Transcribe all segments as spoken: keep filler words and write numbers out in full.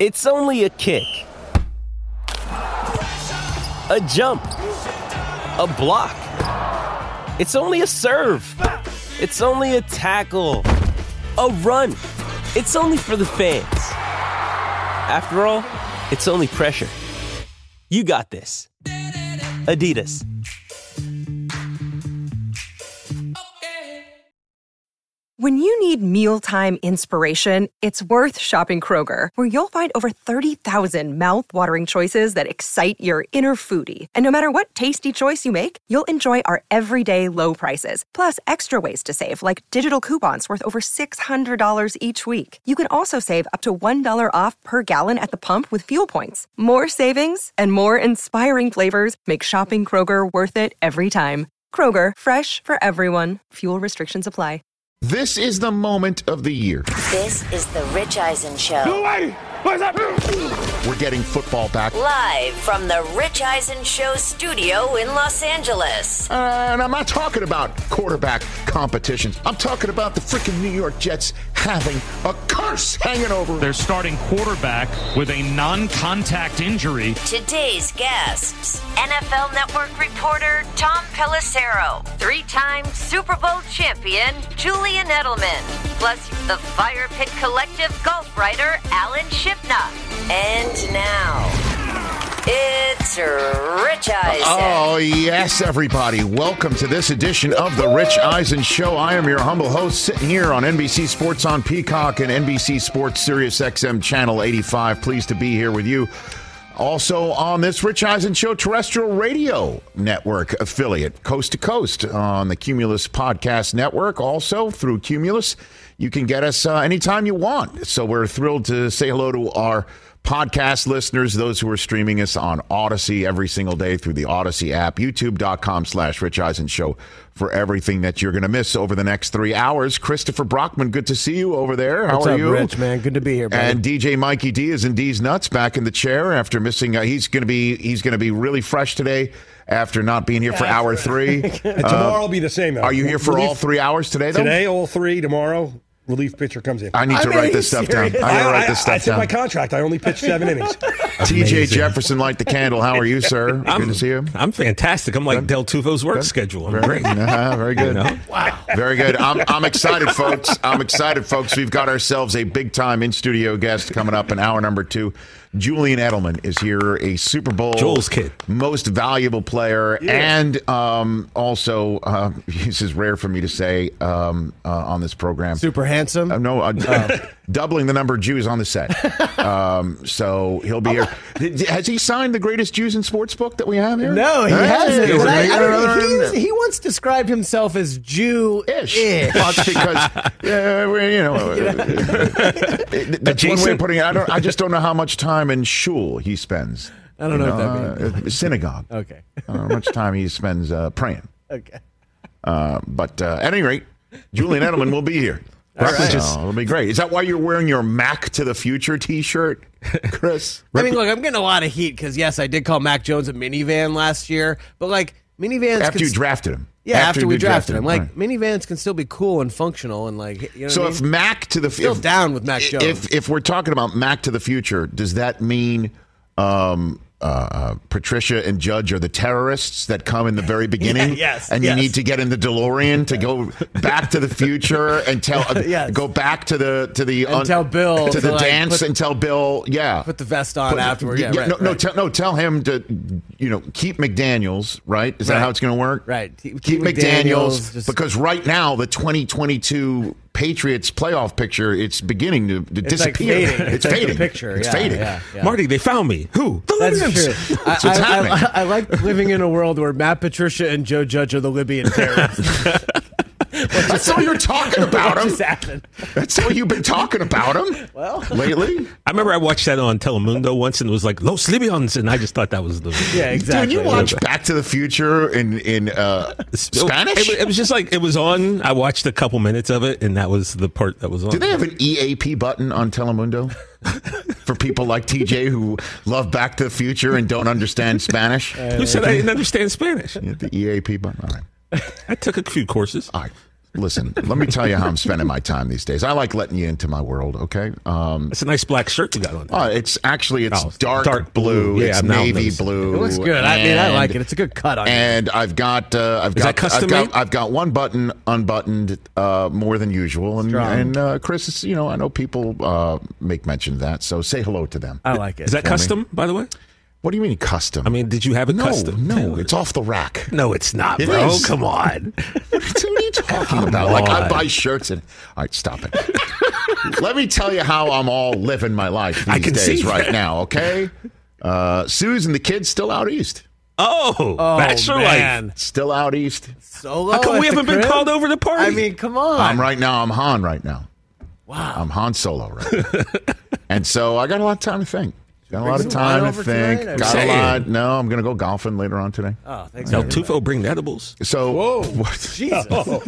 It's only a kick, a jump, a block. It's only a serve. It's only a tackle, a run. It's only for the fans. After all, it's only pressure. You got this. Adidas. When you need mealtime inspiration, it's worth shopping Kroger, where you'll find over thirty thousand mouth-watering choices that excite your inner foodie. And no matter what tasty choice you make, you'll enjoy our everyday low prices, plus extra ways to save, like digital coupons worth over six hundred dollars each week. You can also save up to one dollar off per gallon at the pump with fuel points. More savings and more inspiring flavors make shopping Kroger worth it every time. Kroger, fresh for everyone. Fuel restrictions apply. This is the moment of the year. This is the Rich Eisen Show. No way! What's that? We're getting football back. Live from the Rich Eisen Show studio in Los Angeles. Uh, and I'm not talking about quarterback competitions. I'm talking about the freaking New York Jets having a curse hanging over. Their starting quarterback with a non-contact injury. Today's guests, N F L Network reporter Tom Pelissero, three-time Super Bowl champion Julian Edelman, plus the Fire Pit Collective golf writer Alan Shipna. And now, it's Rich Eisen. Oh, yes, everybody. Welcome to this edition of the Rich Eisen Show. I am your humble host, sitting here on N B C Sports on Peacock and N B C Sports Sirius X M Channel eighty-five. Pleased to be here with you. Also on this Rich Eisen Show terrestrial radio network affiliate, coast to coast on the Cumulus Podcast Network. Also through Cumulus, you can get us uh, anytime you want. So we're thrilled to say hello to our podcast listeners, those who are streaming us on Odyssey every single day through the Odyssey app, youtube.com slash Rich Eisen Show for everything that you're going to miss over the next three hours. Christopher Brockman, good to see you over there. How What's are up, you? Rich, man? Good to be here, buddy. And D J Mikey D is in D's Nuts, back in the chair after missing. Uh, he's going to be he's going to be really fresh today after not being here for hour three. And tomorrow will be the same. Though. Are you here for Relief, all three hours today, though? Today, all three. Tomorrow, relief pitcher comes in. I need to I write mean, this stuff serious? down. I need to write this I, stuff I, it's in down. my contract. I only pitched seven innings. T J Jefferson, light the candle. How are you, sir? I'm, good to see you. I'm fantastic. I'm like Good. Del Tufo's work Good. schedule. I'm Very, great. uh, very good. You know? Wow. Very good. I'm, I'm excited, folks. I'm excited, folks. We've got ourselves a big-time in-studio guest coming up in hour number two. Julian Edelman is here, a Super Bowl Joel's kid, most valuable player, yeah. and um, also, uh, this is rare for me to say um, uh, on this program. Super handsome? Uh, no, uh, uh, doubling the number of Jews on the set. Um, so he'll be here. Has he signed the greatest Jews in sports book that we have here? No, he Hey, hasn't. But I, I don't know, uh, he, he once described himself as Jew-ish. Well, it's because uh, we're, you know, uh, that's one way of putting it. I don't. I just don't know how much time in shul he spends. I don't know, know what that means. Uh, synagogue. Okay. I don't know how much time he spends uh, praying. Okay. Uh, but uh, at any rate, Julian Edelman will be here. All right. So it'll be great. Is that why you're wearing your Mac to the Future T-shirt, Chris? I mean, look, I'm getting a lot of heat because, yes, I did call Mac Jones a minivan last year, but, like, minivans... After can you drafted him. Yeah, after, after we you drafted him. Like, right. minivans can still be cool and functional and, like, you know So what I if mean? Mac to the... Still if, down with Mac Jones. If, if we're talking about Mac to the Future, does that mean... Um, Uh, uh, Patricia and Judge are the terrorists that come in the very beginning. Yeah, yes, and yes. you need to get in the DeLorean to go back to the future and tell, uh, Yes. go back to the to the And tell Bill to to, the like, dance put- and tell Bill, yeah, Put the vest on Put- afterward. Yeah, right, no, no, right. tell, no, tell him to, you know, keep McDaniels, right? Is that Right. how it's going to work? Right. Keep, Keep, keep McDaniels, McDaniels, just- because right now the twenty twenty-two Patriots playoff picture, it's beginning to, to It's like disappear. fading. It's It's like the fading. picture. It's Yeah, fading. yeah, yeah. Marty, they found me. Who? The That's Libyans. true. I, That's what's I, happening. I, I like living in a world where Matt Patricia and Joe Judge are the Libyan terrorists. That's all you're talking about What him. just happened? That's all you've been talking about him. Well, lately. I remember I watched that on Telemundo once, and it was like Los Libyans, and I just thought that was the yeah, exactly. Dude, you watch Back to the Future in in uh, Spanish? It, it was just like it was on. I watched a couple minutes of it, and that was the part that was on. Do they have an E A P button on Telemundo for people like T J who love Back to the Future and don't understand Spanish? Who said I didn't understand Spanish? Yeah, the E A P button. All right. I took a few courses. All right. Listen, let me tell you how I'm spending my time these days. I like letting you into my world, okay? Um, It's a nice black shirt you got on. oh, it's actually it's Oh, dark, dark blue. blue. Yeah, it's I've now navy noticed. blue. It looks good. I mean, I and- like it. It's a good cut on you. And I've got uh, I've Is got that custom I've got made? I've got one button unbuttoned uh, more than usual, and Strong. and uh, Chris, is, you know, I know people uh, make mention of that, so say hello to them. I like it. Is that custom, by the way? What do you mean custom? I mean, did you have it no, custom? no, it's off the rack. No, it's not, It bro. is. Come on. What are you talking about? Like I on. buy shirts and all right, stop it. Let me tell you how I'm all living my life these I can days see right that. now. Okay, uh, Suze and the kids still out east. Oh, Oh, bachelor man. life. Still out east. Solo How come at we the haven't been crib? called over to party? I mean, come on. I'm right now. I'm Han right now. Wow. I'm Han Solo right now. And so I got a lot of time to think. Got a lot of some time wine to over think. tonight? Got a Saying. lot. No, I'm going to go golfing later on today. Oh, thanks. El for Tufo bring the edibles. So, Whoa. what, Jesus.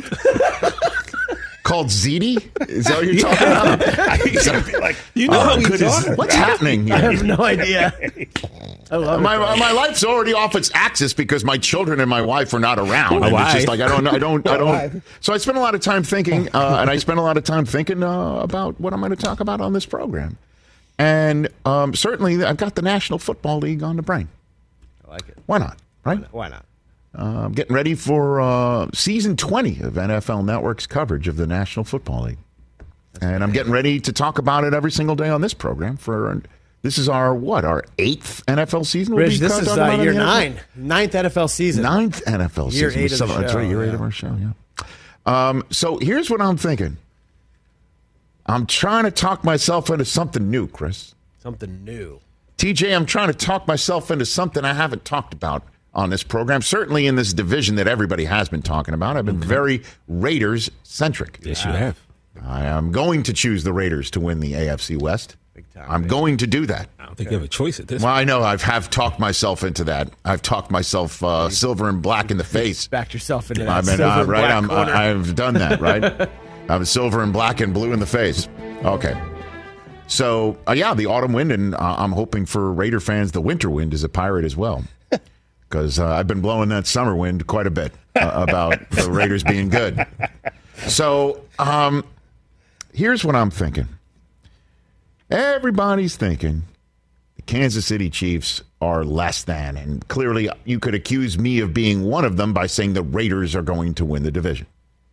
called ziti? Is that what you're talking about? like, You know Oh, how you good is talking What's happening I here? have no idea. I love My, it. my life's already off its axis because my children and my wife are not around. My And it's just wife. like I don't, I don't, I don't. wife. So I spend a lot of time thinking, uh, and I spend a lot of time thinking uh, about what I'm going to talk about on this program. And um, certainly, I've got the National Football League on the brain. I like it. Why not? Right? Why not? Uh, I'm getting ready for uh, season twenty of N F L Network's coverage of the National Football League. And I'm getting ready to talk about it every single day on this program. For this is our what? Our eighth N F L season. We'll Rich, be this talking is about uh, in year the N F L? nine. Ninth N F L season. Ninth N F L Year season. eight of the That's show, right, year eight yeah. of our show, yeah. Um, so here's what I'm thinking. I'm trying to talk myself into something new, Chris. Something new. T J, I'm trying to talk myself into something I haven't talked about on this program, certainly in this division that everybody has been talking about. I've been very Raiders-centric. Yes, you have. I am going to choose the Raiders to win the A F C West. Big time, I'm baby. going to do that. I don't think you have a choice at this Well, I know I've have talked myself into that. I've talked myself uh, silver and black in the face. Backed yourself into that. I mean, silver uh, and right? black I'm, corner. I, I've done that, right? I'm silver and black and blue in the face. Okay. So, uh, yeah, the autumn wind, and uh, I'm hoping for Raider fans, the winter wind is a pirate as well. Because uh, I've been blowing that summer wind quite a bit uh, about the Raiders being good. So, um, here's what I'm thinking. Everybody's thinking the Kansas City Chiefs are less than, and clearly you could accuse me of being one of them by saying the Raiders are going to win the division.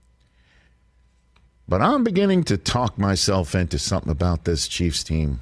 But I'm beginning to talk myself into something about this Chiefs team.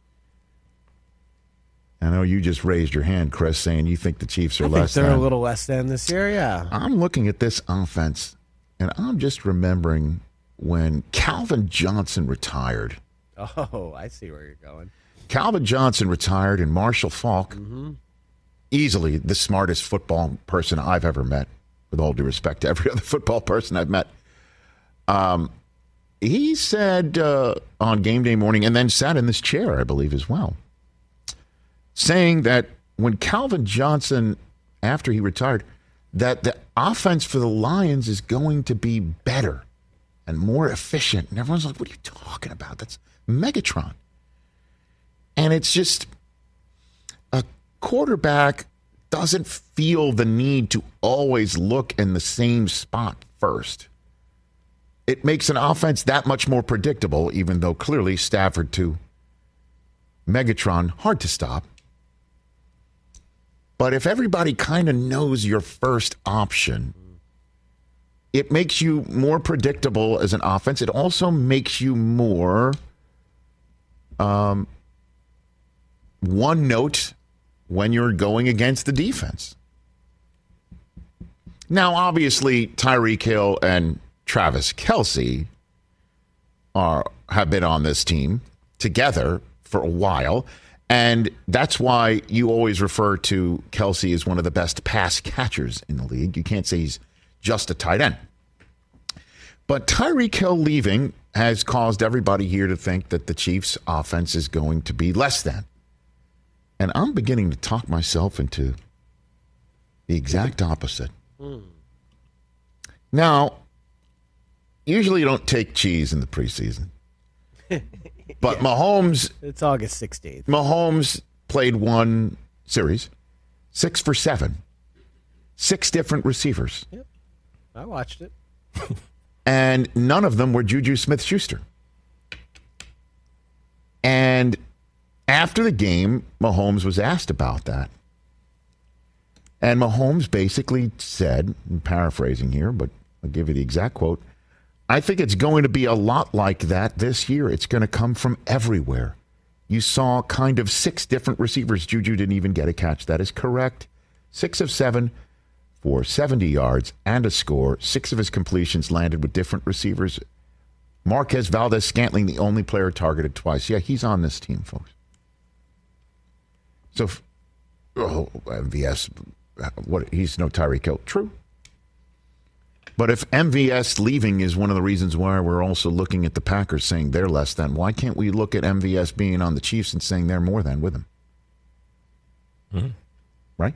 I know you just raised your hand, Chris, saying you think the Chiefs are I think less they're than. a little less than this year, yeah. I'm looking at this offense, and I'm just remembering when Calvin Johnson retired. Oh, I see where you're going. Calvin Johnson retired, and Marshall Faulk, Mm-hmm. easily the smartest football person I've ever met, with all due respect to every other football person I've met. Um, he said uh, on game day morning, and then sat in this chair, I believe, as well, saying that when Calvin Johnson, after he retired, that the offense for the Lions is going to be better and more efficient. And everyone's like, what are you talking about? That's Megatron. And it's just a quarterback doesn't feel the need to always look in the same spot first. It makes an offense that much more predictable, even though clearly Stafford to Megatron, hard to stop. But if everybody kind of knows your first option, it makes you more predictable as an offense. It also makes you more um, one note when you're going against the defense. Now, obviously, Tyreek Hill and Travis Kelce are have been on this team together for a while. And that's why you always refer to Kelce as one of the best pass catchers in the league. You can't say he's just a tight end. But Tyreek Hill leaving has caused everybody here to think that the Chiefs' offense is going to be less than. And I'm beginning to talk myself into the exact opposite. Mm. Now, usually you don't take cheese in the preseason. But yeah. Mahomes... It's August sixteenth. Mahomes played one series, six for seven. Six different receivers. Yep. I watched it. And none of them were Juju Smith-Schuster. And after the game, Mahomes was asked about that. And Mahomes basically said, I'm paraphrasing here, but I'll give you the exact quote, I think it's going to be a lot like that this year. It's going to come from everywhere. You saw kind of six different receivers. Juju didn't even get a catch. That is correct. Six of seven for seventy yards and a score. Six of his completions landed with different receivers. Marquez Valdes-Scantling, the only player targeted twice. Yeah, he's on this team, folks. So, oh, M V S, what? He's no Tyreek Hill. True. But if M V S leaving is one of the reasons why we're also looking at the Packers saying they're less than, why can't we look at M V S being on the Chiefs and saying they're more than with them? Mm-hmm. Right?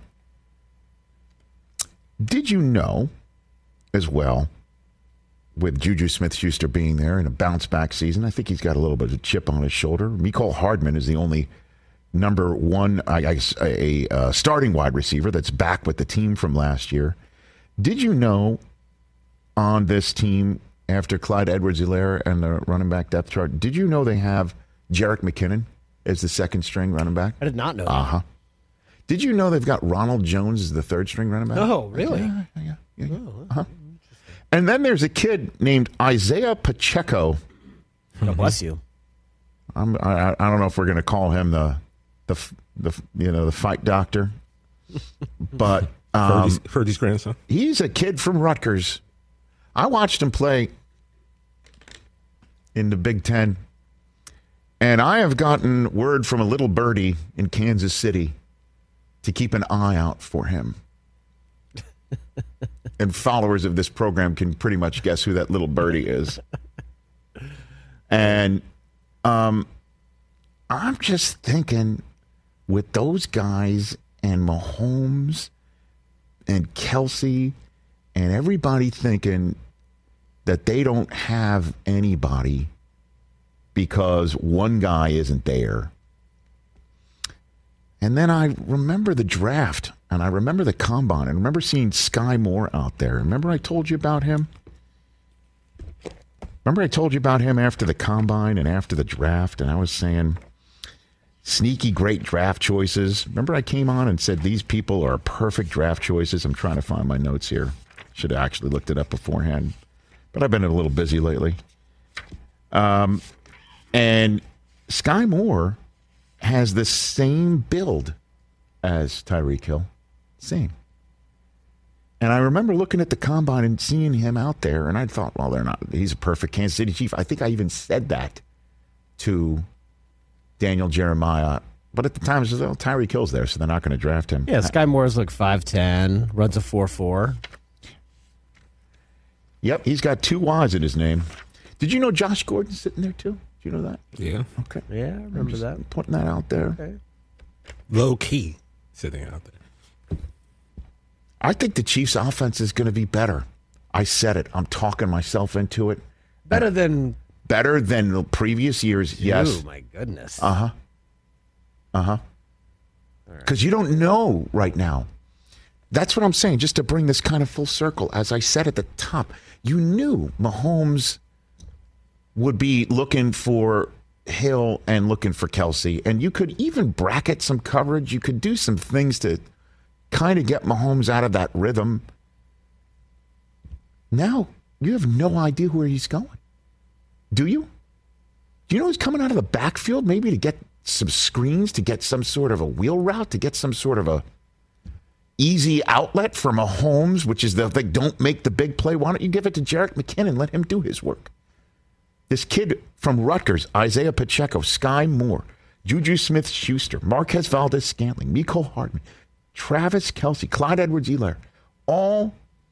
Did you know, as well, with Juju Smith-Schuster being there in a bounce-back season, I think he's got a little bit of a chip on his shoulder. Mecole Hardman is the only number one, I guess, a, a starting wide receiver that's back with the team from last year. Did you know on this team, after Clyde Edwards-Helaire and the running back depth chart, did you know they have Jerick McKinnon as the second-string running back? I did not know that. Uh-huh. Did you know they've got Ronald Jones as the third-string running back? Oh, really? Yeah, yeah, yeah. yeah. Uh-huh. And then there's a kid named Isaiah Pacheco. God bless you. I'm, I, I don't know if we're going to call him the, the, the, you know, the fight doctor, but um, Ferdy's, Ferdy's grandson. He's a kid from Rutgers. I watched him play in the Big Ten, and I have gotten word from a little birdie in Kansas City to keep an eye out for him. And followers of this program can pretty much guess who that little birdie is. And um, I'm just thinking, with those guys and Mahomes and Kelsey and everybody thinking that they don't have anybody because one guy isn't there. And then I remember the draft, and I remember the combine, and I remember seeing Sky Moore out there. Remember I told you about him? Remember I told you about him after the combine and after the draft, and I was saying, sneaky great draft choices. Remember I came on and said these people are perfect draft choices? I'm trying to find my notes here. Should have actually looked it up beforehand. But I've been a little busy lately. Um, and Sky Moore has the same build as Tyreek Hill. Same. And I remember looking at the combine and seeing him out there, and I thought, well, they're not. He's a perfect Kansas City Chief. I think I even said that to Daniel Jeremiah. But at the time, I said, oh, Tyreek Hill's there, so they're not going to draft him. Yeah, Sky Moore's like five ten, runs a four four. Yep, he's got two Y's in his name. Did you know Josh Gordon's sitting there, too? Do you know that? Yeah. Okay. Yeah, I remember that. Putting that out there. Okay. Low key sitting out there. I think the Chiefs' offense is going to be better. I said it. I'm talking myself into it. Better than... Better than the previous years, yes. Oh, my goodness. Uh-huh. Uh-huh. Because you don't know right now. That's what I'm saying, just to bring this kind of full circle. As I said at the top, you knew Mahomes would be looking for Hill and looking for Kelsey. And you could even bracket some coverage. You could do some things to kind of get Mahomes out of that rhythm. Now, you have no idea where he's going. Do you? Do you know he's coming out of the backfield maybe to get some screens, to get some sort of a wheel route, to get some sort of a easy outlet for Mahomes, which is the they don't make the big play. Why don't you give it to Jerick McKinnon? Let him do his work. This kid from Rutgers, Isaiah Pacheco, Sky Moore, Juju Smith-Schuster, Marquez Valdes-Scantling, Mecole Hardman, Travis Kelce, Clyde Edwards-Helaire, all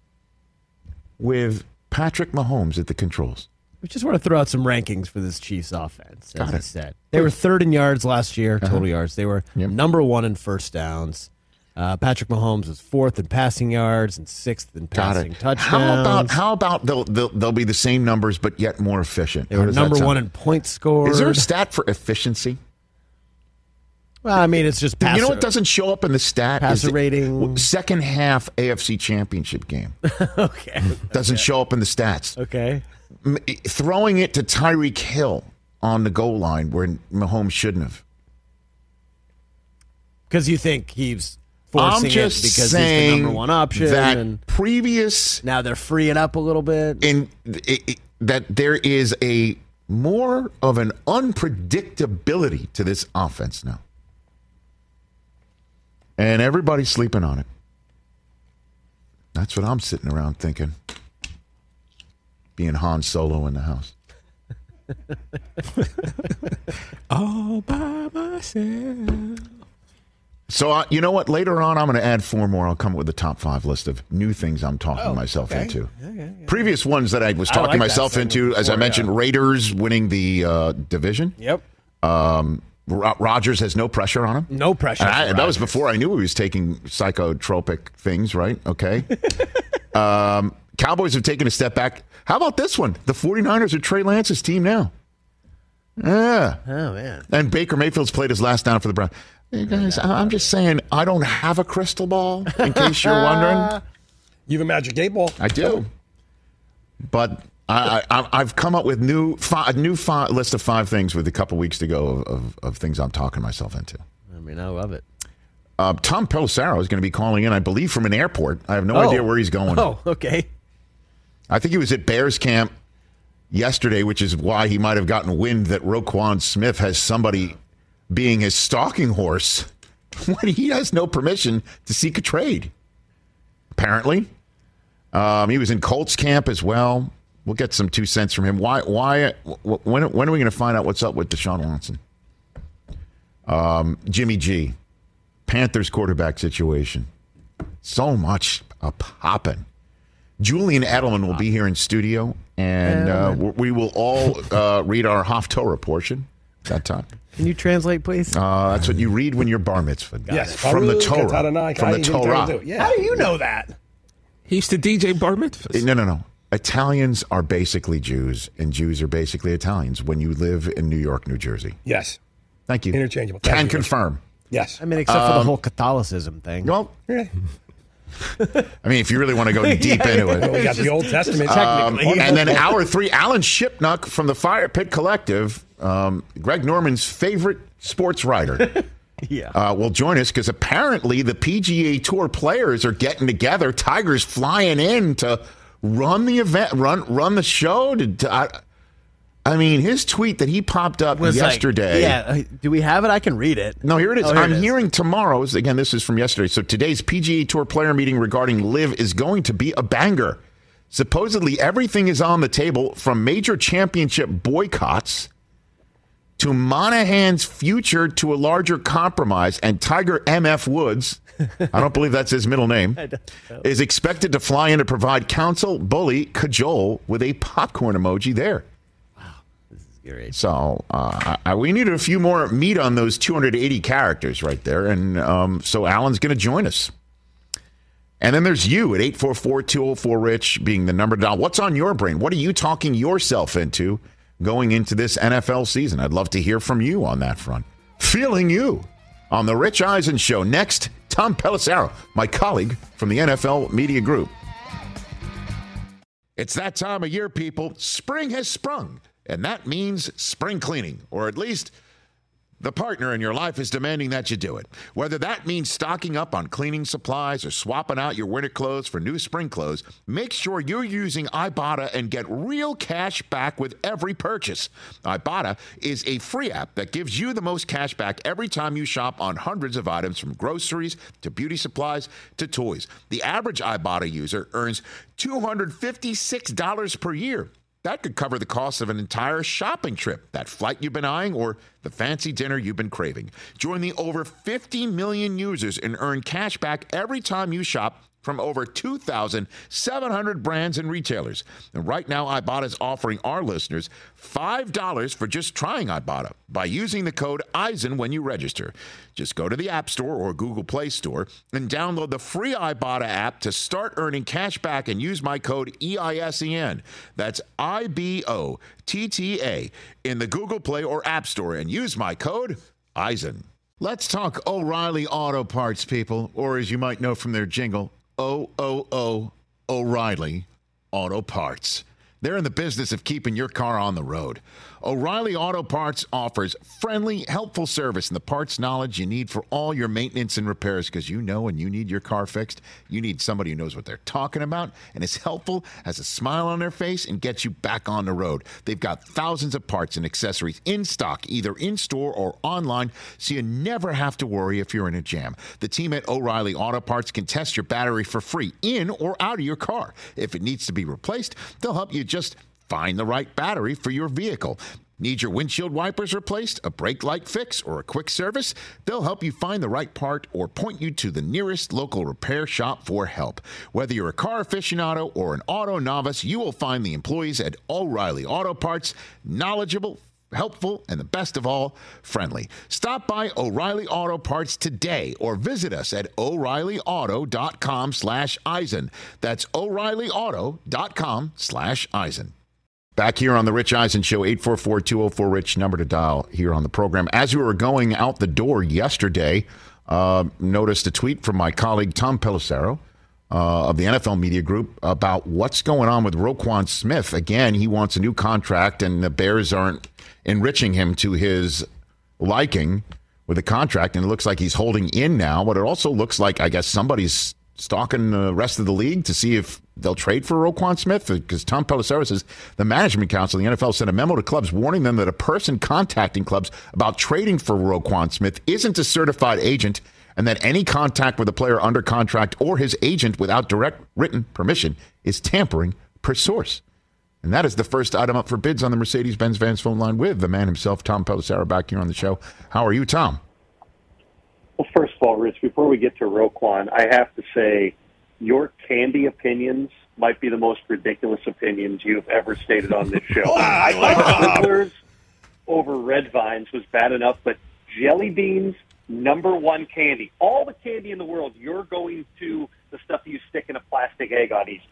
with Patrick Mahomes at the controls. We just want to throw out some rankings for this Chiefs offense, as Got I it. said. They were third in yards last year, total Uh-huh. yards. They were Yep. number one in first downs. Uh, Patrick Mahomes was fourth in passing yards and sixth in Got passing it. touchdowns. How about how about they'll, they'll they'll be the same numbers but yet more efficient? They How were does that number sound? one in points scored. Is there a stat for efficiency? Well, I mean, it's just passer, you know what doesn't show up in the stat? passer is the rating. Second half A F C Championship game. Okay. Doesn't okay. show up in the stats. Okay. M- throwing it to Tyreek Hill on the goal line where Mahomes shouldn't have. Because you think he's forcing I'm just it because saying he's the number one option. That and previous now they're freeing up a little bit. in it, it, that there is a more of an unpredictability to this offense now. And everybody's sleeping on it. That's what I'm sitting around thinking. Being Han Solo in the house. All by myself. So, uh, you know what? Later on, I'm going to add four more. I'll come up with a top five list of new things I'm talking Oh, myself okay. into. Yeah, yeah, yeah. Previous ones that I was I talking like that myself segment into, as I before, mentioned, yeah. Raiders winning the uh, division. Yep. Um, Ro- Rodgers has no pressure on him. No pressure. And I, for that was Rodgers. before I knew he was taking psychotropic things, right? Okay. um, Cowboys have taken a step back. How about this one? The 49ers are Trey Lance's team now. Yeah. Oh, man. And Baker Mayfield's played his last down for the Browns. Hey guys, I- I'm just saying, I don't have a crystal ball, in case you're wondering. You have a magic eight ball. I do. But I, I, I've come up with new five, a new five, list of five things with a couple weeks to go of, of, of things I'm talking myself into. I mean, I love it. Uh, Tom Pelissero is going to be calling in, I believe, from an airport. I have no Oh. idea where he's going. Oh, okay. I think he was at Bears camp yesterday, which is why he might have gotten wind that Roquan Smith has somebody being his stalking horse when he has no permission to seek a trade. Apparently. Um, he was in Colts camp as well. We'll get some two cents from him. Why? Why? When, when are we going to find out what's up with Deshaun Watson? Um, Jimmy G. Panthers quarterback situation. So much a popping. Julian Edelman will be here in studio, and uh, we will all uh, read our Haftorah portion at that time. Can you translate, please? Uh, that's what you read when you're bar mitzvah. Yes. From the Baruch Torah. Adonai From the Kai, Torah. do it. Yeah. How do you know that? He used to D J bar mitzvahs. No, no, no. Italians are basically Jews, and Jews are basically Italians when you live in New York, New Jersey. Yes. Thank you. Interchangeable. Can Thank you. confirm. Yes. I mean, except for the whole Catholicism thing. Well, Yeah. I mean, if you really want to go deep into Well, we it. got the Old Testament. Um, technically. and then hour three, Alan Shipnuck from the Fire Pit Collective, um, Greg Norman's favorite sports writer, Yeah. uh, will join us because apparently the P G A Tour players are getting together. Tiger's flying in to run the event, run run the show. To, to, I, I mean, his tweet that he popped up Was like- yesterday. yeah. uh, Do we have it? I can read it. No, here it is. Oh, here I'm it is. hearing tomorrow's, again, this is from yesterday. So today's P G A Tour player meeting regarding LIV is going to be a banger. Supposedly everything is on the table, from major championship boycotts to Monahan's future to a larger compromise. And Tiger M F Woods, I don't believe that's his middle name, is expected to fly in to provide counsel, bully, cajole with a popcorn emoji there. Great. So uh, I, we needed a few more meat on those two hundred eighty characters right there. And um, so Alan's going to join us. And then there's you at eight four four, two oh four, RICH being the number to dial. What's on your brain? What are you talking yourself into going into this N F L season? I'd love to hear from you on that front. Feeling you on the Rich Eisen Show. Next, Tom Pelissero, my colleague from the N F L Media Group. It's that time of year, people. Spring has sprung. And that means spring cleaning, or at least the partner in your life is demanding that you do it. Whether that means stocking up on cleaning supplies or swapping out your winter clothes for new spring clothes, make sure you're using Ibotta and get real cash back with every purchase. Ibotta is a free app that gives you the most cash back every time you shop on hundreds of items, from groceries to beauty supplies to toys. The average Ibotta user earns two hundred fifty-six dollars per year. That could cover the cost of an entire shopping trip, that flight you've been eyeing, or the fancy dinner you've been craving. Join the over fifty million users and earn cash back every time you shop from over two thousand seven hundred brands and retailers. And right now, Ibotta is offering our listeners five dollars for just trying Ibotta by using the code Eisen when you register. Just go to the App Store or Google Play Store and download the free Ibotta app to start earning cash back and use my code E I S E N. That's I B O T T A in the Google Play or App Store, and use my code Eisen. Let's talk O'Reilly Auto Parts, people, or as you might know from their jingle, O O O O'Reilly Auto Parts. They're in the business of keeping your car on the road. O'Reilly Auto Parts offers friendly, helpful service and the parts knowledge you need for all your maintenance and repairs, because you know when you need your car fixed, you need somebody who knows what they're talking about and is helpful, has a smile on their face, and gets you back on the road. They've got thousands of parts and accessories in stock, either in-store or online, so you never have to worry if you're in a jam. The team at O'Reilly Auto Parts can test your battery for free in or out of your car. If it needs to be replaced, they'll help you just find the right battery for your vehicle. Need your windshield wipers replaced, a brake light fix, or a quick service? They'll help you find the right part or point you to the nearest local repair shop for help. Whether you're a car aficionado or an auto novice, you will find the employees at O'Reilly Auto Parts knowledgeable, helpful, and the best of all, friendly. Stop by O'Reilly Auto Parts today or visit us at O'Reilly Auto dot com slash Eisen. That's O'Reilly Auto dot com slash Eisen. Back here on the Rich Eisen Show, eight four four, two oh four, RICH, number to dial here on the program. As we were going out the door yesterday, uh, noticed a tweet from my colleague Tom Pelissero uh, of the N F L Media Group about what's going on with Roquan Smith. Again, he wants a new contract, and the Bears aren't enriching him to his liking with a contract, and it looks like he's holding in now, but it also looks like, I guess, somebody's stalking the rest of the league to see if they'll trade for Roquan Smith, because Tom Pelissero says the Management Council of the N F L sent a memo to clubs warning them that a person contacting clubs about trading for Roquan Smith isn't a certified agent, and that any contact with a player under contract or his agent without direct written permission is tampering per source. And that is the first item up for bids on the Mercedes-Benz Vans phone line with the man himself, Tom Pelissero, back here on the show. How are you, Tom? Well, first of all, Rich, before we get to Roquan, I have to say your candy opinions might be the most ridiculous opinions you've ever stated on this show. I thought Twizzlers over Red Vines was bad enough, but jelly beans, number one candy. All the candy in the world, you're going to the stuff you stick in a plastic egg on Easter.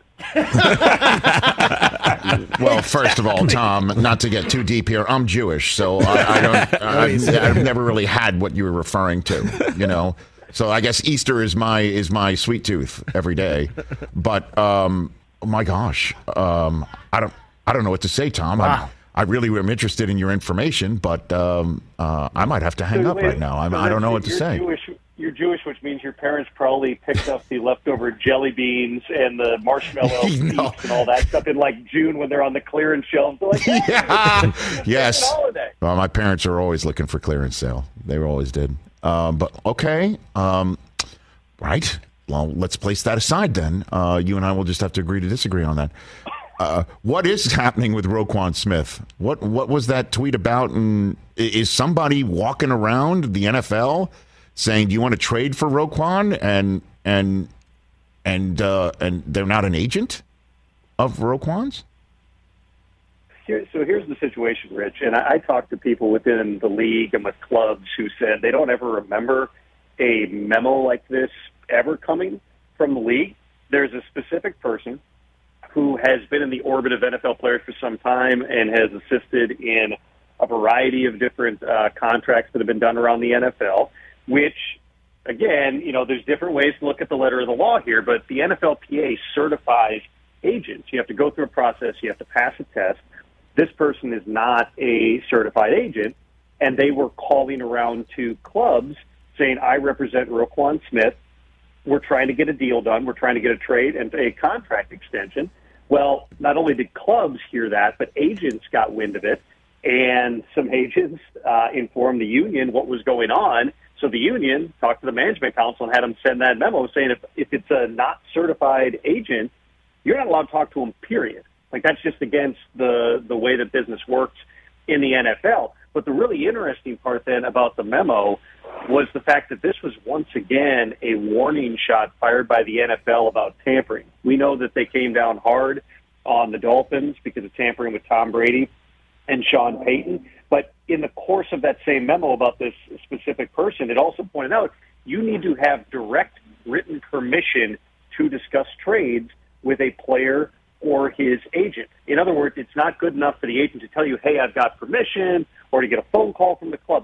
Well, first of all, Tom, not to get too deep here, I'm Jewish, so I, I don't. I've, I've never really had what you were referring to, you know. So I guess Easter is my is my sweet tooth every day. But um, oh my gosh, um, I don't I don't know what to say, Tom. Wow. I, I really am interested in your information, but um, uh, I might have to hang so up wait, right now. I, so I don't know what to you're say. Jewish, you're Jewish, which means your parents probably picked up the leftover jelly beans and the marshmallow No. peeps and all that stuff in like June when they're on the clearance shelves. They're like, hey, Yeah. it's Yes. a holiday. Well, my parents are always looking for clearance sale. They always did. Um, but okay, um, right. Well, let's place that aside then. Uh, you and I will just have to agree to disagree on that. Uh, what is happening with Roquan Smith? What what was that tweet about? And is somebody walking around the N F L saying, "Do you want to trade for Roquan?" and and and uh, and they're not an agent of Roquan's? Here, so here's the situation, Rich, and I, I talked to people within the league and with clubs who said they don't ever remember a memo like this ever coming from the league. There's a specific person who has been in the orbit of N F L players for some time and has assisted in a variety of different uh, contracts that have been done around the N F L, which, again, you know, there's different ways to look at the letter of the law here, but the N F L P A certifies agents. You have to go through a process. You have to pass a test. This person is not a certified agent, and they were calling around to clubs saying, I represent Roquan Smith. We're trying to get a deal done. We're trying to get a trade and a contract extension. Well, not only did clubs hear that, but agents got wind of it, and some agents uh, informed the union what was going on. So the union talked to the management council and had them send that memo saying if, if it's a not certified agent, you're not allowed to talk to them, period. Like, that's just against the, the way that business works in the N F L. But the really interesting part then about the memo was the fact that this was once again a warning shot fired by the N F L about tampering. We know that they came down hard on the Dolphins because of tampering with Tom Brady and Sean Payton. But in the course of that same memo about this specific person, it also pointed out you need to have direct written permission to discuss trades with a player or his agent. In other words, it's not good enough for the agent to tell you, hey, I've got permission, or to get a phone call from the club. No,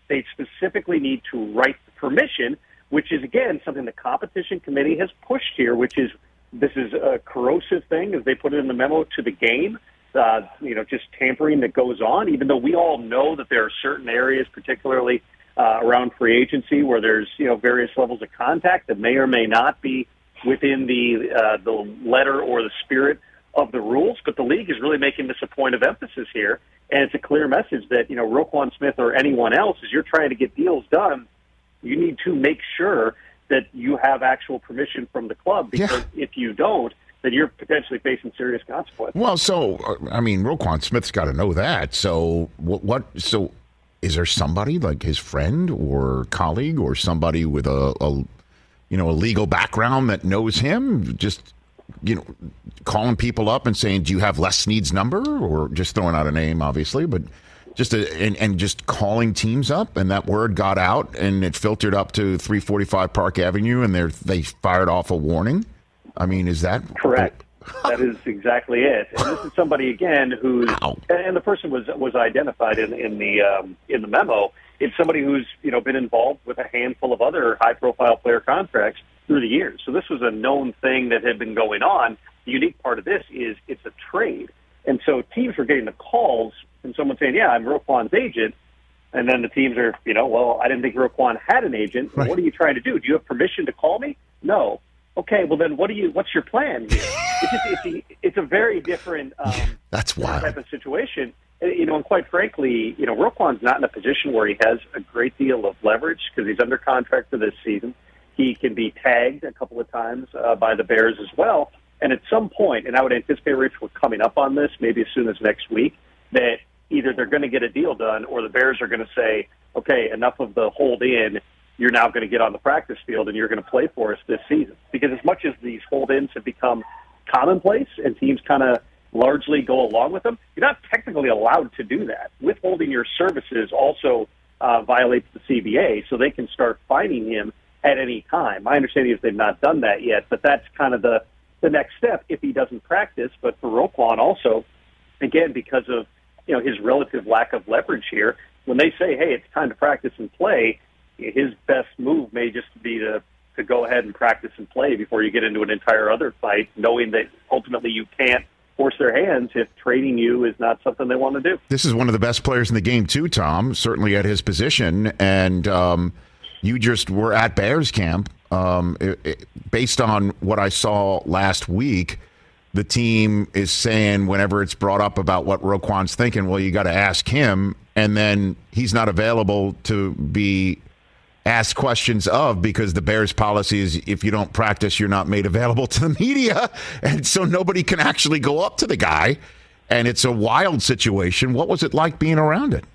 They specifically need to write the permission, which is, again, something the competition committee has pushed here, which is this is a corrosive thing, as they put it in the memo, to the game, uh, you know, just tampering that goes on, even though we all know that there are certain areas, particularly uh, around free agency, where there's, you know, various levels of contact that may or may not be within the uh, the letter or the spirit of the rules. But the league is really making this a point of emphasis here, and it's a clear message that, you know, Roquan Smith or anyone else, as you're trying to get deals done, you need to make sure that you have actual permission from the club, because yeah. if you don't, then you're potentially facing serious consequences. Well, so, I mean, Roquan Smith's got to know that. So what, what, so is there somebody like his friend or colleague or somebody with a, a, you know, a legal background that knows him, just, you know, calling people up and saying, do you have Les Snead's number? Or just throwing out a name, obviously, but just a, and, and just calling teams up, and that word got out and it filtered up to three forty-five Park Avenue, and they they fired off a warning. I mean, is that correct? That is exactly it. And this is somebody, again, who's wow. and the person was was identified in in the um, in the memo. It's somebody who's, you know, been involved with a handful of other high profile player contracts through the years. So this was a known thing that had been going on. The unique part of this is it's a trade, and so teams were getting the calls and someone saying, yeah, I'm Roquan's agent. And then the teams are, you know, well, I didn't think Roquan had an agent. Right. What are you trying to do? Do you have permission to call me? No. Okay, well, then what do you, what's your plan here? It's, just, it's, a, it's a very different um, That's wild. type of situation. You know, and quite frankly, you know, Roquan's not in a position where he has a great deal of leverage because he's under contract for this season. He can be tagged a couple of times uh, by the Bears as well. And at some point, and I would anticipate, Rich, we're coming up on this maybe as soon as next week, that either they're going to get a deal done or the Bears are going to say, okay, enough of the hold in. You're now going to get on the practice field and you're going to play for us this season. Because as much as these hold-ins have become commonplace and teams kind of largely go along with them, you're not technically allowed to do that. Withholding your services also uh, violates the C B A, so they can start fining him at any time. My understanding is they've not done that yet, but that's kind of the, the next step if he doesn't practice. But for Roquan also, again, because of, you know, his relative lack of leverage here, when they say, hey, it's time to practice and play, his best move may just be to, to go ahead and practice and play before you get into an entire other fight, knowing that ultimately you can't force their hands if trading you is not something they want to do. This is one of the best players in the game, too, Tom, certainly at his position. And um, you just were at Bears camp. Um, it, it, based on what I saw last week, the team is saying whenever it's brought up about what Roquan's thinking, well, you got to ask him, and then he's not available to be asked questions of because the Bears policy is if you don't practice, you're not made available to the media, and so nobody can actually go up to the guy, and it's a wild situation. What was it like being around it?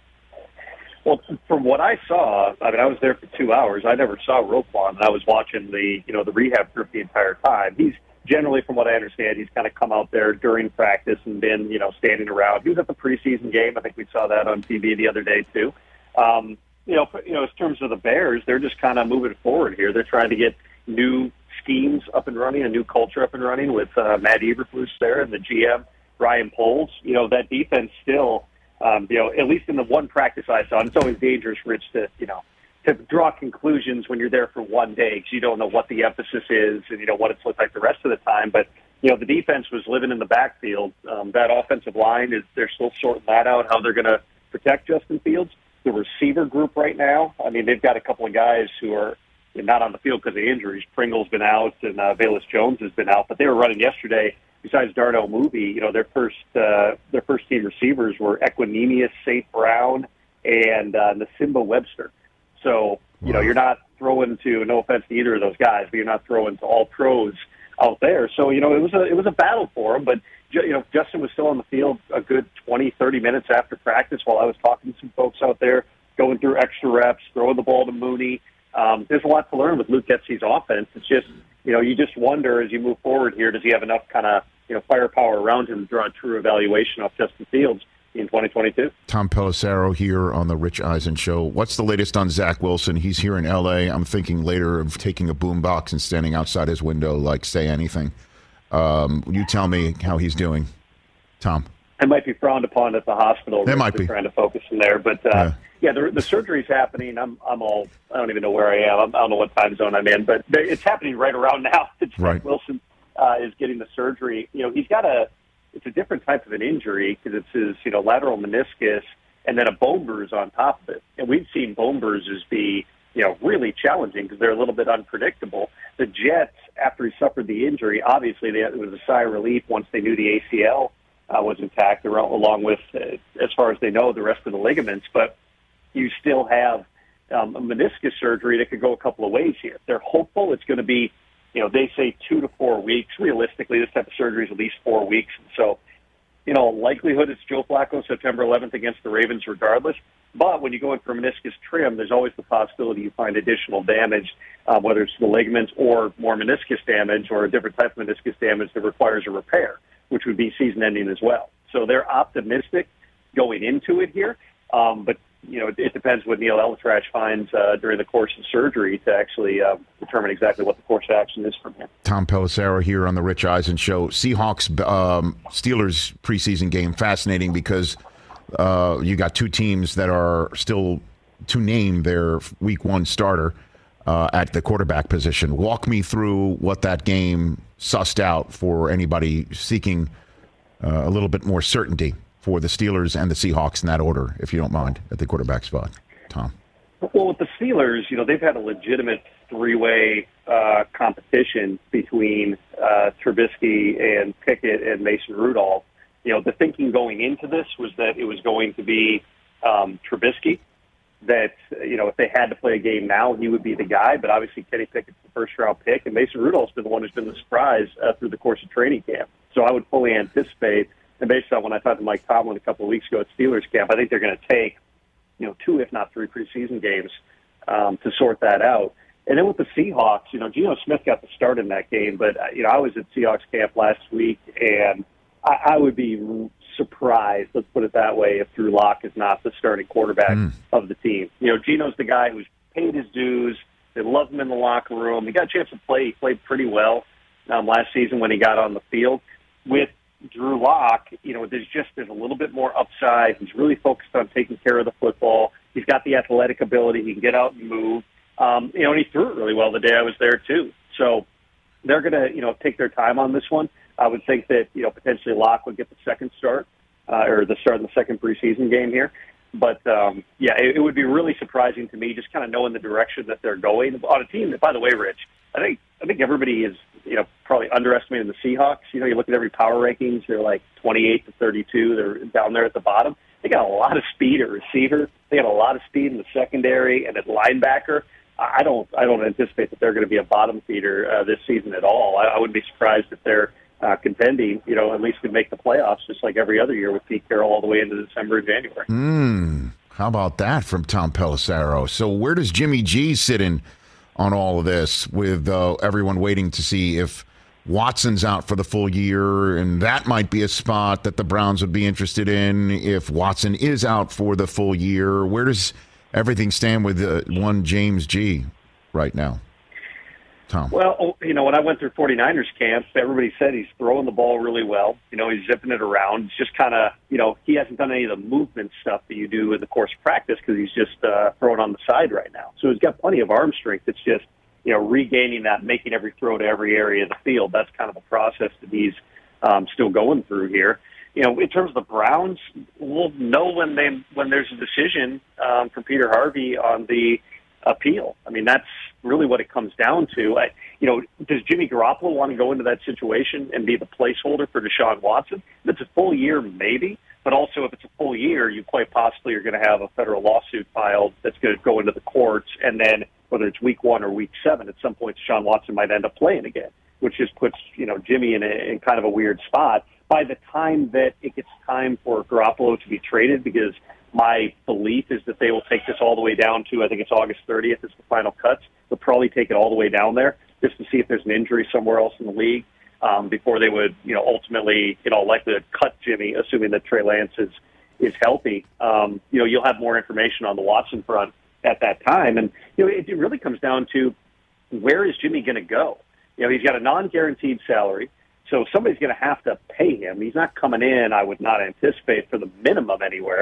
Well, from what I saw, I mean, I was there for two hours. I never saw Roquan, and I was watching the, you know, the rehab group the entire time. He's generally, from what I understand, he's kind of come out there during practice and been, you know, standing around. He was at the preseason game. I think we saw that on T V the other day, too. Um, you know, you know, in terms of the Bears, they're just kind of moving forward here. They're trying to get new schemes up and running, a new culture up and running with uh, Matt Eberflus there and the G M, Ryan Poles. You know, that defense still, um, you know, at least in the one practice I saw, and it's always dangerous, Rich, to, you know, to draw conclusions when you're there for one day because you don't know what the emphasis is and, you know, what it's looked like the rest of the time. But, you know, the defense was living in the backfield. Um, that offensive line, is they're still sorting that out, how they're going to protect Justin Fields. The receiver group right now, I mean, they've got a couple of guys who are not on the field because of injuries. Pringle's been out and uh, Velus Jones has been out. But they were running yesterday, besides Darnell Mooney, you know, their first uh, their first team receivers were Equinemius Saint Brown and uh, Nasimba Webster. So, you know, you're not throwing to, no offense to either of those guys, but you're not throwing to all pros out there. So, you know, it was a it was a battle for him. But, you know, Justin was still on the field a good twenty, thirty minutes after practice while I was talking to some folks out there, going through extra reps, throwing the ball to Mooney. Um, there's a lot to learn with Luke Getsy's offense. It's just, you know, you just wonder as you move forward here, does he have enough kind of, you know, firepower around him to draw a true evaluation off Justin Fields in twenty twenty-two. Tom Pelissero here on the Rich Eisen Show. What's the latest on Zach Wilson? He's here in L A. I'm thinking later of taking a boombox and standing outside his window, like, say anything. Um, you tell me how he's doing, Tom. It might be frowned upon at the hospital. It might be. Trying to focus in there. But, uh, yeah. Yeah, the, the surgery's happening. I'm I'm all I don't even know where I am. I'm, I don't know what time zone I'm in, but it's happening right around now. Right. Wilson uh, is getting the surgery. You know, he's got a it's a different type of an injury because it's his you know lateral meniscus and then a bone bruise on top of it. And we've seen bone bruises be you know really challenging because they're a little bit unpredictable. The Jets, after he suffered the injury, obviously they, it was a sigh of relief once they knew the A C L uh, was intact, along with, uh, as far as they know, the rest of the ligaments. But you still have um, a meniscus surgery that could go a couple of ways here. They're hopeful it's going to be, you know, they say two to four weeks. Realistically, this type of surgery is at least four weeks. And so, you know, likelihood it's Joe Flacco September eleventh against the Ravens regardless. But when you go in for meniscus trim, there's always the possibility you find additional damage, uh, whether it's the ligaments or more meniscus damage or a different type of meniscus damage that requires a repair, which would be season-ending as well. So they're optimistic going into it here. Um, but, you know, it, it depends what Neil Elitrash finds uh, during the course of surgery to actually uh, determine exactly what the course of action is from him. Tom Pelissero here on the Rich Eisen Show. Seahawks um, Steelers preseason game, fascinating because uh, you got two teams that are still to name their week one starter uh, at the quarterback position. Walk me through what that game sussed out for anybody seeking uh, a little bit more certainty for the Steelers and the Seahawks in that order, if you don't mind, at the quarterback spot. Tom. Well, with the Steelers, you know, they've had a legitimate three-way uh, competition between uh, Trubisky and Pickett and Mason Rudolph. You know, the thinking going into this was that it was going to be um, Trubisky, that, you know, if they had to play a game now, he would be the guy. But obviously Kenny Pickett's the first-round pick, and Mason Rudolph's been the one who's been the surprise uh, through the course of training camp. So I would fully anticipate, and based on when I talked to Mike Tomlin a couple of weeks ago at Steelers camp, I think they're going to take, you know, two, if not three preseason games um, to sort that out. And then with the Seahawks, you know, Geno Smith got the start in that game, but, you know, I was at Seahawks camp last week, and I, I would be surprised, let's put it that way, if Drew Lock is not the starting quarterback mm. of the team. You know, Geno's the guy who's paid his dues. They love him in the locker room. He got a chance to play. He played pretty well um, last season when he got on the field. With Drew Lock, you know, there's just there's a little bit more upside. He's really focused on taking care of the football. He's got the athletic ability. He can get out and move. Um, you know, and he threw it really well the day I was there, too. So they're going to, you know, take their time on this one. I would think that, you know, potentially Locke would get the second start, uh, or the start of the second preseason game here. But, um, yeah, it, it would be really surprising to me just kind of knowing the direction that they're going on a team that, by the way, Rich, I think I think everybody is, you know, probably underestimating the Seahawks. You know, you look at every power rankings, they're like twenty-eight to thirty-two. They're down there at the bottom. They got a lot of speed at receiver. They got a lot of speed in the secondary and at linebacker. I don't I don't anticipate that they're going to be a bottom feeder uh, this season at all. I, I wouldn't be surprised if they're uh, contending, you know, at least could make the playoffs just like every other year with Pete Carroll all the way into December and January. Mm, how about that from Tom Pelissero? So where does Jimmy G sit in on all of this with uh, everyone waiting to see if Watson's out for the full year, and that might be a spot that the Browns would be interested in if Watson is out for the full year? Where does everything stand with uh, one James G right now, Tom? Well, you know, when I went through 49ers camp, everybody said he's throwing the ball really well. You know, he's zipping it around. It's just kind of, you know, he hasn't done any of the movement stuff that you do in the course of practice because he's just uh, throwing on the side right now. So he's got plenty of arm strength. It's just, you know, regaining that, making every throw to every area of the field. That's kind of the process that he's um, still going through here. You know, in terms of the Browns, we'll know when they when there's a decision um, from Peter Harvey on the appeal. I mean, that's really what it comes down to. I, you know, does Jimmy Garoppolo want to go into that situation and be the placeholder for Deshaun Watson? If it's a full year, maybe. But also, if it's a full year, you quite possibly are going to have a federal lawsuit filed that's going to go into the courts. And then whether it's week one or week seven, at some point, Deshaun Watson might end up playing again, which just puts, you know, Jimmy in, a, in kind of a weird spot. By the time that it gets time for Garoppolo to be traded, because my belief is that they will take this all the way down to, I think it's August thirtieth is the final cuts. They'll probably take it all the way down there just to see if there's an injury somewhere else in the league um, before they would, you know, ultimately, you know, likely to cut Jimmy, assuming that Trey Lance is, is healthy. Um, you know, you'll have more information on the Watson front at that time. And, you know, it, it really comes down to where is Jimmy going to go? You know, he's got a non-guaranteed salary. So somebody's going to have to pay him. He's not coming in, I would not anticipate, for the minimum anywhere.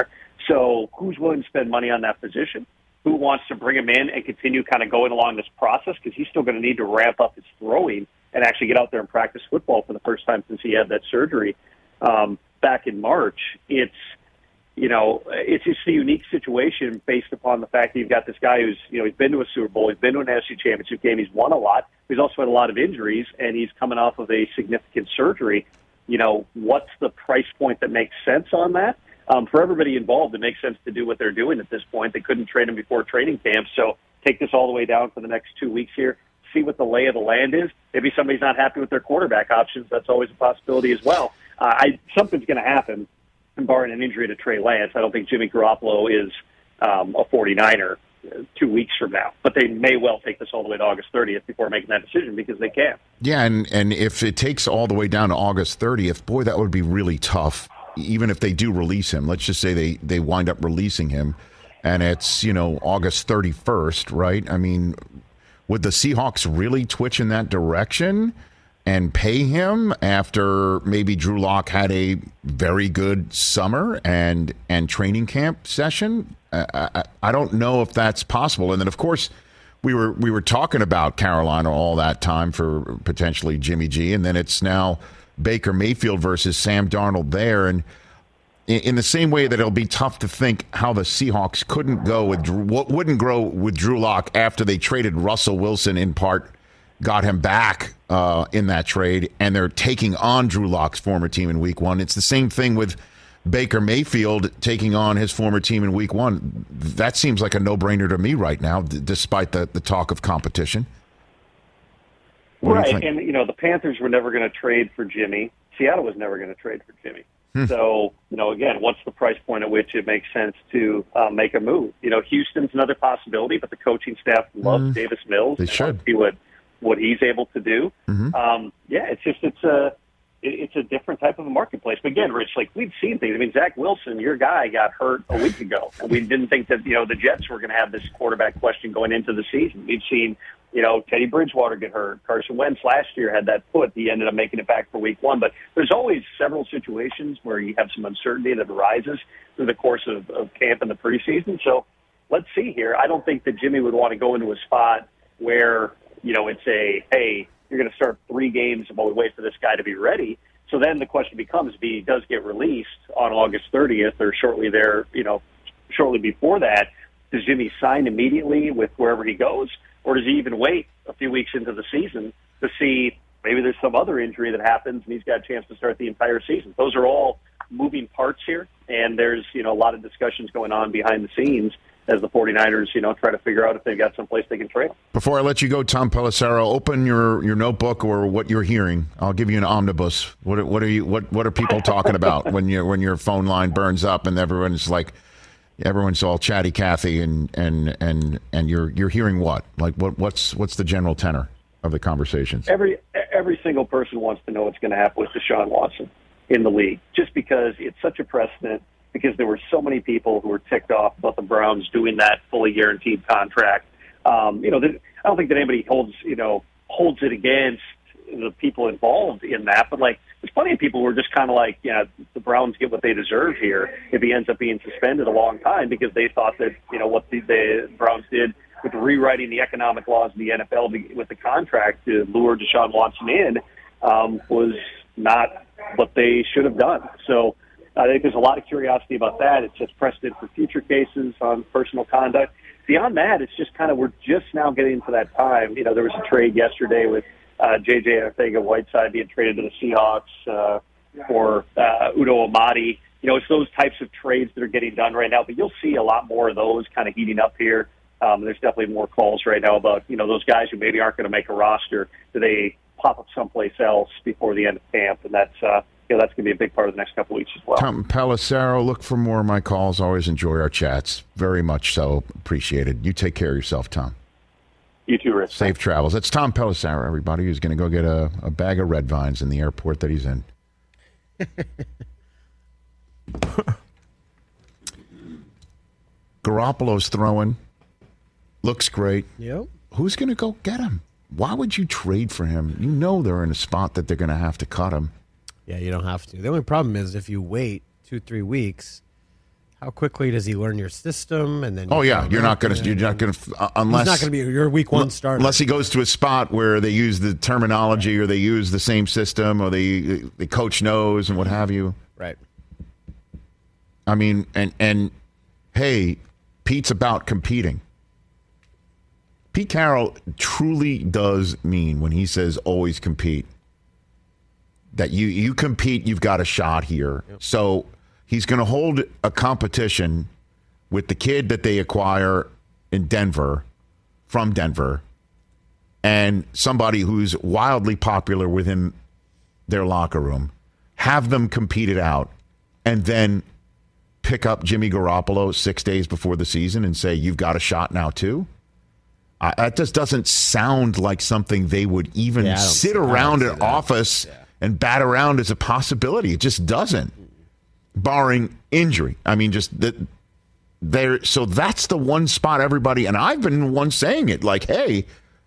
So who's willing to spend money on that position? Who wants to bring him in and continue kind of going along this process? Because he's still going to need to ramp up his throwing and actually get out there and practice football for the first time since he had that surgery um, back in March. It's, you know, it's just a unique situation based upon the fact that you've got this guy who's, you know, he's been to a Super Bowl, he's been to an N F C Championship game, he's won a lot, he's also had a lot of injuries, and he's coming off of a significant surgery. You know, what's the price point that makes sense on that? Um, for everybody involved, it makes sense to do what they're doing at this point. They couldn't trade him before training camp, so take this all the way down for the next two weeks here, see what the lay of the land is. Maybe somebody's not happy with their quarterback options. That's always a possibility as well. Uh, I, something's going to happen, barring an injury to Trey Lance. I don't think Jimmy Garoppolo is um, a forty-niner two weeks from now. But they may well take this all the way to August thirtieth before making that decision because they can. Yeah, and, and if it takes all the way down to August thirtieth, boy, that would be really tough, even if they do release him. Let's just say they, they wind up releasing him, and it's, you know, August thirty-first, right? I mean, would the Seahawks really twitch in that direction and pay him after maybe Drew Lock had a very good summer and and training camp session? I, I, I don't know if that's possible. And then, of course, we were we were talking about Carolina all that time for potentially Jimmy G, and then it's now Baker Mayfield versus Sam Darnold there. And in, in the same way that it'll be tough to think how the Seahawks couldn't go with Drew, wouldn't grow with Drew Lock after they traded Russell Wilson, in part got him back uh, in that trade, and they're taking on Drew Lock's former team in week one. It's the same thing with Baker Mayfield taking on his former team in week one. That seems like a no-brainer to me right now, d- despite the, the talk of competition. What right, you and, you know, the Panthers were never going to trade for Jimmy. Seattle was never going to trade for Jimmy. Hmm. So, you know, again, what's the price point at which it makes sense to uh, make a move? You know, Houston's another possibility, but the coaching staff loves mm. Davis Mills. They should. See what, what he's able to do. Mm-hmm. Um, yeah, it's just, it's a, it's a different type of a marketplace. But again, Rich, like we've seen things. I mean, Zach Wilson, your guy, got hurt a week ago, and we didn't think that, you know, the Jets were going to have this quarterback question going into the season. We've seen, you know, Teddy Bridgewater get hurt. Carson Wentz last year had that foot. He ended up making it back for week one. But there's always several situations where you have some uncertainty that arises through the course of, of camp and the preseason. So let's see here. I don't think that Jimmy would want to go into a spot where, you know, it's a, hey, you're going to start three games while we wait for this guy to be ready. So then the question becomes, if he does get released on August thirtieth or shortly there, you know, shortly before that, does Jimmy sign immediately with wherever he goes? Or does he even wait a few weeks into the season to see maybe there's some other injury that happens and he's got a chance to start the entire season? Those are all moving parts here, and there's, you know, a lot of discussions going on behind the scenes as the 49ers, you know, try to figure out if they've got someplace they can trade. Before I let you go, Tom Pelissero, open your, your notebook or what you're hearing. I'll give you an omnibus. What what are you what what are people talking about when you when your phone line burns up and everyone's like, everyone's all chatty Cathy and and and and you're you're hearing what? Like what what's what's the general tenor of the conversations? Every every single person wants to know what's going to happen with Deshaun Watson in the league, just because it's such a precedent. Because there were so many people who were ticked off about the Browns doing that fully guaranteed contract. Um, you know, I don't think that anybody holds, you know, holds it against the people involved in that. But, like, there's plenty of people who are just kind of like, yeah, you know, the Browns get what they deserve here if he ends up being suspended a long time, because they thought that, you know, what the, the Browns did with rewriting the economic laws of the N F L with the contract to lure Deshaun Watson in um, was not what they should have done. So, I think there's a lot of curiosity about that. It's just precedent for future cases on personal conduct. Beyond that, it's just kind of, we're just now getting to that time. You know, there was a trade yesterday with uh, J J Arcega-Whiteside being traded to the Seahawks uh, for uh, Udo Amadi. You know, it's those types of trades that are getting done right now, but you'll see a lot more of those kind of heating up here. Um, there's definitely more calls right now about, you know, those guys who maybe aren't going to make a roster. Do they pop up someplace else before the end of camp? And that's, uh, you know, that's going to be a big part of the next couple of weeks as well. Tom Pelissero, look for more of my calls. Always enjoy our chats. Very much so. Appreciated. You take care of yourself, Tom. You too, Rich. Safe travels. That's Tom Pelissero, everybody, who's going to go get a, a bag of Red Vines in the airport that he's in. Garoppolo's throwing. Looks great. Yep. Who's going to go get him? Why would you trade for him? You know they're in a spot that they're going to have to cut him. Yeah, you don't have to. The only problem is if you wait two, three weeks, How quickly does he learn your system? And then oh yeah, you're not going to you're not going to uh, unless he's not going to be your week one starter unless he goes to a spot where they use the terminology or they use the same system or the the coach knows and what have you. Right. I mean, and and hey, Pete's about competing. Pete Carroll truly does mean when he says always compete that you you compete, you've got a shot here. Yep. So. He's going to hold a competition with the kid that they acquire in Denver, from Denver, and somebody who's wildly popular within their locker room. Have them compete it out, and then pick up Jimmy Garoppolo six days before the season and say, you've got a shot now too? I, that just doesn't sound like something they would even yeah, sit around an office yeah. and bat around as a possibility. It just doesn't. Barring injury. I mean, just that there. So that's the one spot everybody, and I've been the one saying it, like, hey,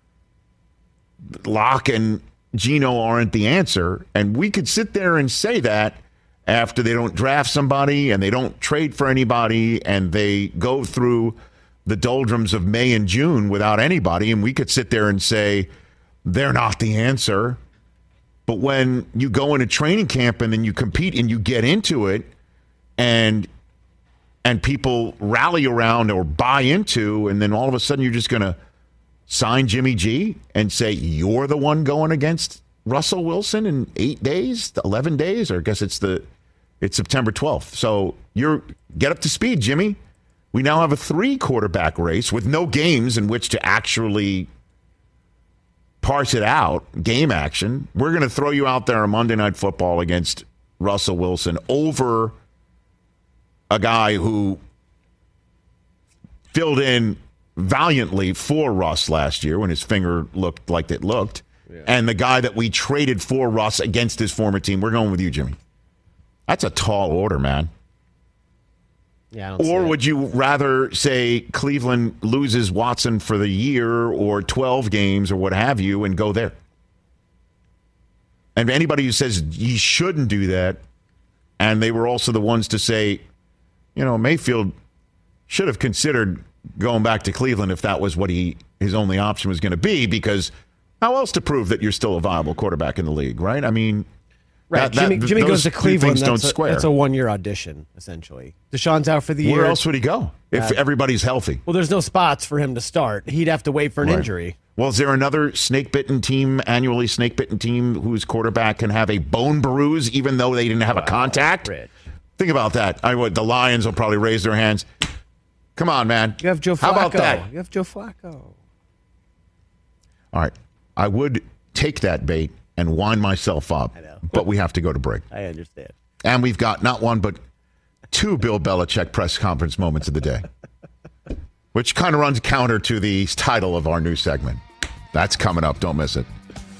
Locke and Geno aren't the answer. And we could sit there and say that after they don't draft somebody and they don't trade for anybody and they go through the doldrums of May and June without anybody. And we could sit there and say they're not the answer. But when you go into training camp and then you compete and you get into it, and and people rally around or buy into, and then all of a sudden you're just going to sign Jimmy G and say you're the one going against Russell Wilson in eight days, eleven days, or I guess it's the it's September twelfth. So you're get up to speed, Jimmy. We now have a three quarterback race with no games in which to actually parse it out, game action. We're going to throw you out there on Monday Night Football against Russell Wilson over a guy who filled in valiantly for Russ last year when his finger looked like it looked, yeah. and the guy that we traded for Russ against his former team. We're going with you, Jimmy. That's a tall order, man. Yeah, or would you rather say Cleveland loses Watson for the year or twelve games or what have you and go there? And anybody who says you shouldn't do that, and they were also the ones to say, you know, Mayfield should have considered going back to Cleveland if that was what he his only option was going to be, because how else to prove that you're still a viable quarterback in the league, right? I mean, right. That, Jimmy, that, Jimmy goes to Cleveland. Don't that's, a, square. that's a one-year audition, essentially. Deshaun's out for the year. Where else would he go if uh, everybody's healthy? Well, there's no spots for him to start. He'd have to wait for an right. injury. Well, is there another snake-bitten team, annually snake-bitten team, whose quarterback can have a bone bruise even though they didn't have wow, a contact? Rich. Think about that. I would. The Lions will probably raise their hands. Come on, man. You have Joe Flacco. How about that? You have Joe Flacco. All right. I would take that bait and wind myself up, I know. But we have to go to break. I understand. And we've got not one, but two Bill Belichick press conference moments of the day, which kind of runs counter to the title of our new segment. That's coming up. Don't miss it.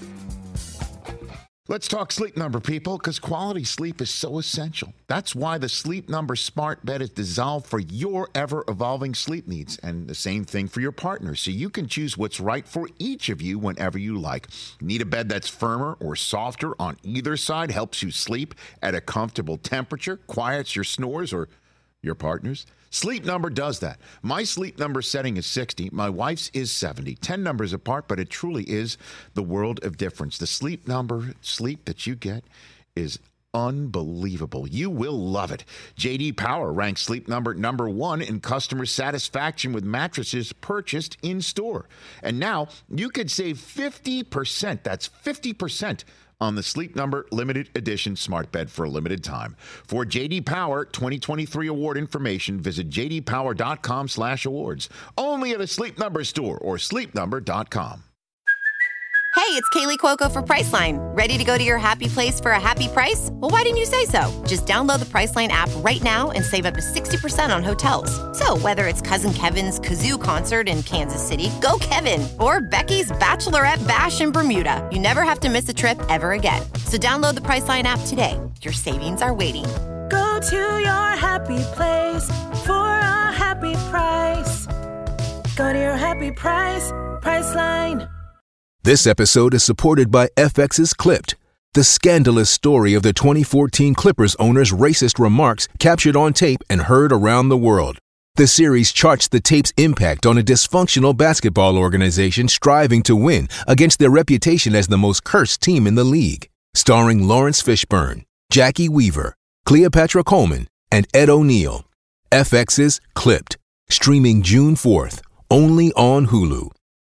Let's talk Sleep Number, people, because quality sleep is so essential. That's why the Sleep Number smart bed is designed for your ever-evolving sleep needs, and the same thing for your partner, so you can choose what's right for each of you whenever you like. Need a bed that's firmer or softer on either side, helps you sleep at a comfortable temperature, quiets your snores or your partner's? Sleep Number does that. My Sleep Number setting is sixty. My wife's is seventy. Ten numbers apart, but it truly is the world of difference. The Sleep Number sleep that you get is unbelievable. You will love it. J D Power ranks Sleep Number number one in customer satisfaction with mattresses purchased in store. And now you could save fifty percent. That's fifty percent on the Sleep Number limited edition smart bed for a limited time. For J D Power twenty twenty-three award information, visit j d power dot com slash awards. Only at a Sleep Number store or sleep number dot com. Hey, it's Kaylee Cuoco for Priceline. Ready to go to your happy place for a happy price? Well, why didn't you say so? Just download the Priceline app right now and save up to sixty percent on hotels. So whether it's Cousin Kevin's Kazoo Concert in Kansas City, go Kevin, or Becky's Bachelorette Bash in Bermuda, you never have to miss a trip ever again. So download the Priceline app today. Your savings are waiting. Go to your happy place for a happy price. Go to your happy price, Priceline. This episode is supported by F X's Clipped, The scandalous story of the twenty fourteen Clippers owner's racist remarks captured on tape and heard around the world. The series charts the tape's impact on a dysfunctional basketball organization striving to win against their reputation as the most cursed team in the league. Starring Lawrence Fishburne, Jackie Weaver, Cleopatra Coleman, and Ed O'Neill. F X's Clipped, streaming June fourth, only on Hulu.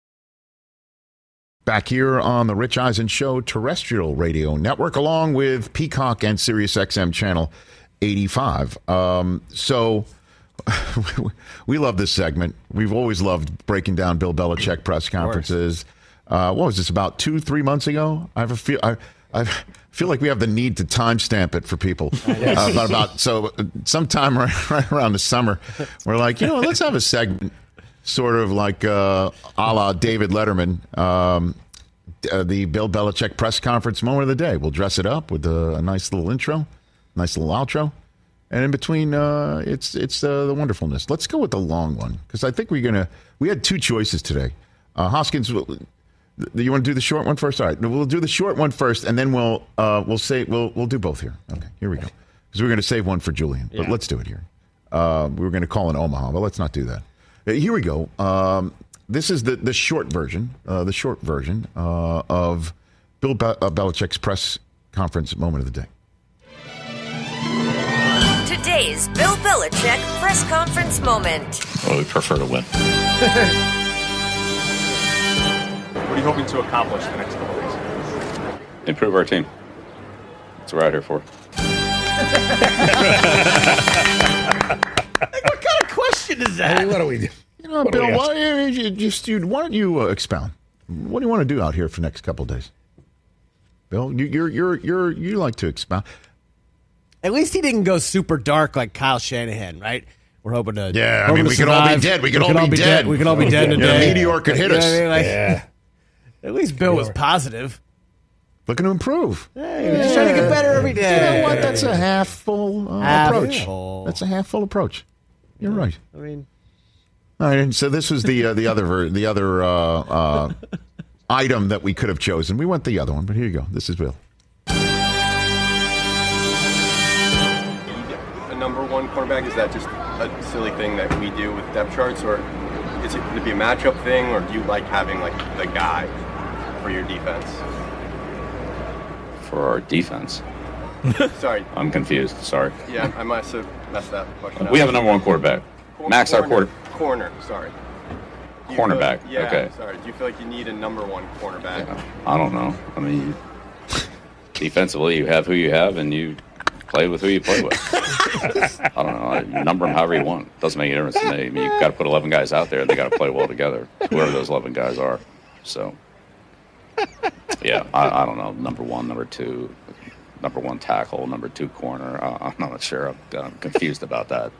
Back here on the Rich Eisen Show terrestrial radio network, along with Peacock and SiriusXM channel eighty-five. Um, so we love this segment. We've always loved breaking down Bill Belichick press conferences. Uh, what was this, about two, three months ago? I have a feel. I, I feel like we have the need to timestamp it for people. Uh, but about so sometime right, right around the summer, we're like, you know, let's have a segment, sort of like uh, a la David Letterman, um, uh, the Bill Belichick press conference moment of the day. We'll dress it up with a, a nice little intro, nice little outro. And in between, uh, it's it's uh, the wonderfulness. Let's go with the long one, because I think we're gonna. We had two choices today. Uh, Hoskins, do you want to do the short one first? All right, we'll do the short one first, and then we'll uh, we'll say we'll we'll do both here. Okay, here we go. Because we're going to save one for Julian, but yeah. Let's do it here. Uh, we were going to call in Omaha, but let's not do that. Uh, here we go. Um, this is the the short version, uh, the short version uh, of Bill Be- uh, Belichick's press conference moment of the day. Today's Bill Belichick press conference moment. Well, we prefer to win. What are you hoping to accomplish the next couple days? Improve our team. That's what we're out here for. Like, what kind of question is that? Hey, what do we do? You know, what Bill, why, you, just, you, why don't you uh, expound? What do you want to do out here for the next couple of days? Bill, you, you're you're you're you like to expound. At least he didn't go super dark like Kyle Shanahan, right? We're hoping to. Yeah, I mean, we could all be dead. We could all be dead. We could all be dead in a day. A meteor could hit us. You know what I mean? Like, yeah. At least Bill was positive. Looking to improve. Hey, we're just trying to get better every day. You know what? That's a half full uh, half approach. Full. That's a half full approach. You're yeah. right. I mean, all right. And so this was the uh, the other ver- the other uh, uh, item that we could have chosen. We went the other one, but here you go. This is Bill. A number one cornerback, is that just a silly thing that we do with depth charts, or is it going to be a matchup thing, or do you like having like the guy for your defense? For our defense. Sorry. I'm confused. Sorry. Yeah, I must have messed that question up. We have a number one quarterback. Cor- Max, corner, our quarter. Corner, sorry. Do Cornerback. Like, yeah, okay. Sorry. Do you feel like you need a number one cornerback? Yeah, I don't know. I mean, defensively, you have who you have, and you play with who you play with. I don't know. I number them however you want. Doesn't make any difference to me. I mean, you've got to put eleven guys out there, and they got to play well together, whoever those eleven guys are. So, yeah, I, I don't know. Number one, number two, number one tackle, number two corner. Uh, I'm not sure. I'm, I'm confused about that.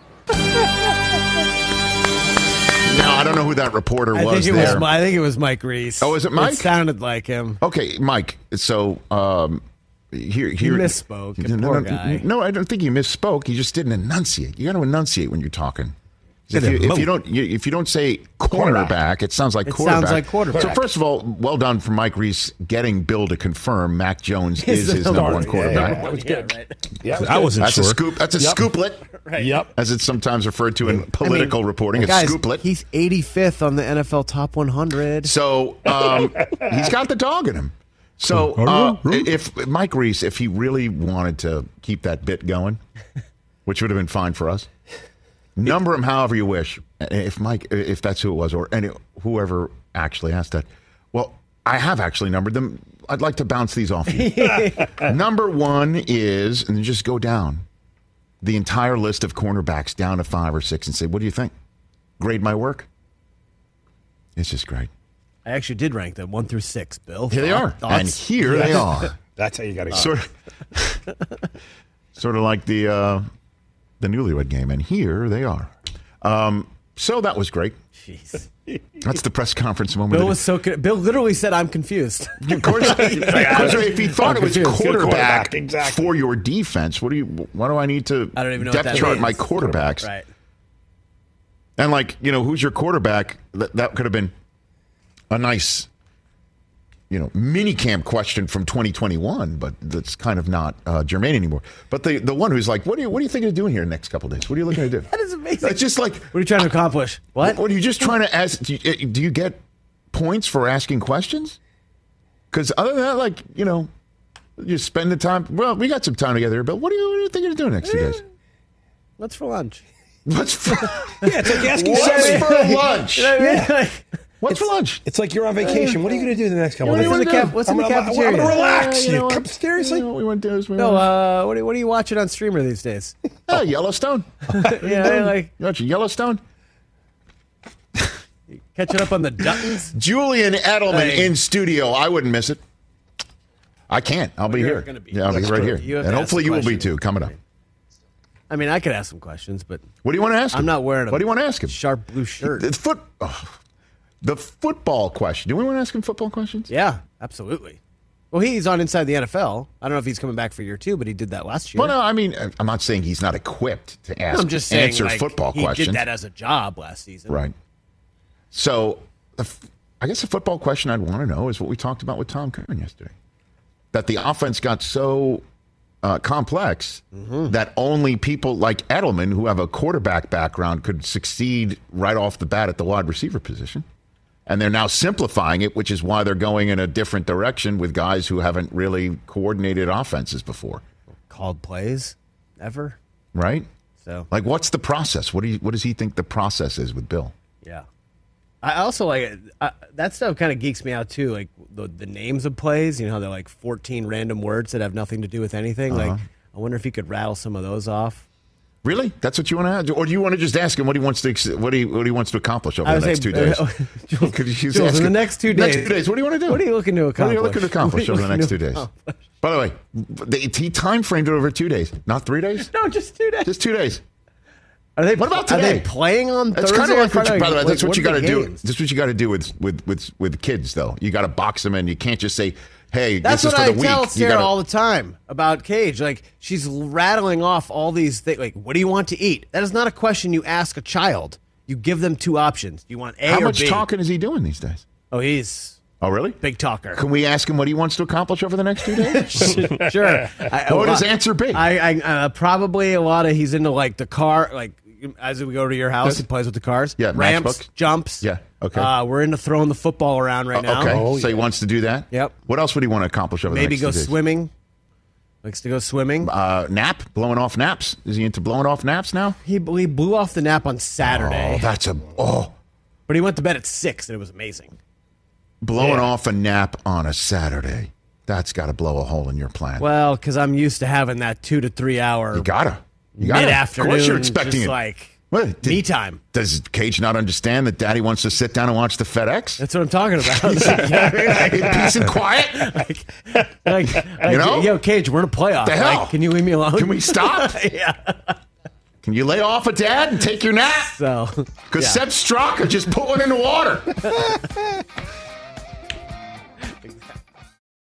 Now, I don't know who that reporter I was think it there. Was, I think it was Mike Reese. Oh, is it Mike? It sounded like him. Okay, Mike. So, um, here, here. He misspoke. No, poor no, guy. no, I don't think you misspoke. You just didn't enunciate. You got to enunciate when you're talking. If you, if you don't, you, if you don't say cornerback, it sounds like it quarterback. sounds like quarterback. So first of all, well done for Mike Reese getting Bill to confirm Mac Jones is his number one quarterback. Yeah, that was good. Yeah, right. Yeah, was I good. wasn't That's sure. a scoop. That's a Yep. scooplet, Right. Yep. as it's sometimes referred to in political I mean, reporting. It's guys, scooplet. He's eighty-fifth on the N F L Top one hundred. So um, he's got the dog in him. So uh, if Mike Reese, if he really wanted to keep that bit going, which would have been fine for us, number him however you wish. If Mike, if that's who it was, or any whoever actually asked that. Well, I have actually numbered them. I'd like to bounce these off you. Number one is, and then just go down the entire list of cornerbacks down to five or six and say, what do you think? Grade my work? It's just great. I actually did rank them one through six, Bill. Here they are. Thoughts? And here they are. That's how you got to go. Sort of, sort of like the uh, the newlywed game. And here they are. Um, so that was great. Jeez. That's the press conference moment. Bill was so con- Bill literally said, "I'm confused." Of course, of course if he thought I'm it was confused. quarterback, Quarterback, exactly. for your defense, what do you? Why do I need to I don't even know depth what that chart means. my quarterbacks? Right. And like, you know, who's your quarterback? That, that could have been a nice, you know, mini camp question from twenty twenty-one, but that's kind of not uh, germane anymore. But the the one who's like, what do you what are you thinking of doing here in the next couple of days? What are you looking to do? That is amazing. It's just like, what are you trying to accomplish? What? What are you just trying to ask? Do you, do you get points for asking questions? Because other than that, like, you know, you spend the time. Well, we got some time together here, but what are you, what are you thinking of doing next two days? What's for lunch? What's for Yeah, it's like asking What's somebody- for lunch? You know what I mean? Yeah. Like, What's for lunch? It's like you're on vacation. What are you going to do the next couple What's of in days? the cap- what's in the I'm, I'm- cafeteria? I'm going to relax. Yeah, you know You what? come- seriously? You know, we went to this. We No, went, uh, what are, what are you watching on streamer these days? oh, Yellowstone. yeah, like You watching Yellowstone? catching up on the Duttons. Julian Edelman Hey. in studio. I wouldn't miss it. I can't. I'll be you're here. gonna be. Yeah, I'll be That's right true. here. You have And to hopefully ask you the will be question. too, coming up. I mean, I could ask some questions, but What do you want to ask him? I'm not wearing a What do you want to ask him? sharp blue shirt. The foot, oh, the football question. Do we want to ask him football questions? Yeah, absolutely. Well, he's on Inside the N F L. I don't know if he's coming back for year two, but he did that last year. Well, no, I mean, I'm not saying he's not equipped to ask, I'm just saying, answer like, football he questions. did that as a job last season. Right. So, the f- I guess the football question I'd want to know is what we talked about with Tom Curran yesterday. That the offense got so uh, complex Mm-hmm. that only people like Edelman, who have a quarterback background, could succeed right off the bat at the wide receiver position. And they're now simplifying it, which is why they're going in a different direction with guys who haven't really coordinated offenses before. Called plays, ever. Right? So, Like, what's the process? What do you, what does he think the process is with Bill? yeah. I also like uh, that stuff. Kind of geeks me out too. Like the the names of plays. You know, how they're like fourteen random words that have nothing to do with anything. Uh-huh. Like, I wonder if he could rattle some of those off. Really? That's what you want to ask? Or do you want to just ask him what he wants to ex- what he what he wants to accomplish over I the would next say, two days? uh, Jules, Could you just Jules, ask in the him- next two Next days- two days. What do you want to do? What are you looking to What are you accomplish? looking to accomplish What are over you the next two looking days? to accomplish? By the way, they, he time framed it over two days, not three days. No, just two days. Just two days. Are they? What about Are today? they playing on That's Thursday? kind of or like what you, Friday? by the way, Like, that's what, what you are got to the do. games? That's what you got to do with with with with kids, though. You got to box them in. You can't just say, "Hey, That's this is what for I the week." tell You Sarah gotta- all the time about Cage. Like, she's rattling off all these things. Like, what do you want to eat? That is not a question you ask a child. You give them two options. Do you want A How or much B? talking is he doing these days? Oh, he's Oh, really? big talker. Can we ask him what he wants to accomplish over the next two days? Sure. I, What would a his lot- answer be? I, I uh, probably a lot of he's into like the car. Like as we go to your house, he plays with the cars. Yeah, ramps, matchbook. jumps. Yeah, okay. Uh, we're into throwing the football around right now. Okay, so he wants to do that? Yep. What else would he want to accomplish over Maybe the go next two days? swimming. Likes to go swimming. Uh, nap? Blowing off naps? Is he into blowing off naps now? He, he blew off the nap on Saturday. Oh, that's a... Oh, But he went to bed at six, and it was amazing. blowing Yeah. off a nap on a Saturday. That's got to blow a hole in your plan. Well, because I'm used to having that two to three hour you gotta. You gotta. mid afternoon. Of course you're expecting just it. like What, did- me time. Does Cage not understand that Daddy wants to sit down and watch the FedEx? That's what I'm talking about. Like, In peace and quiet? like, like, You know? yo, Cage, we're in a playoff. The hell? Like, can you leave me alone? Can we stop? yeah. Can you lay off a dad and take your nap? So, Because yeah. Seb Straka just put one in the water.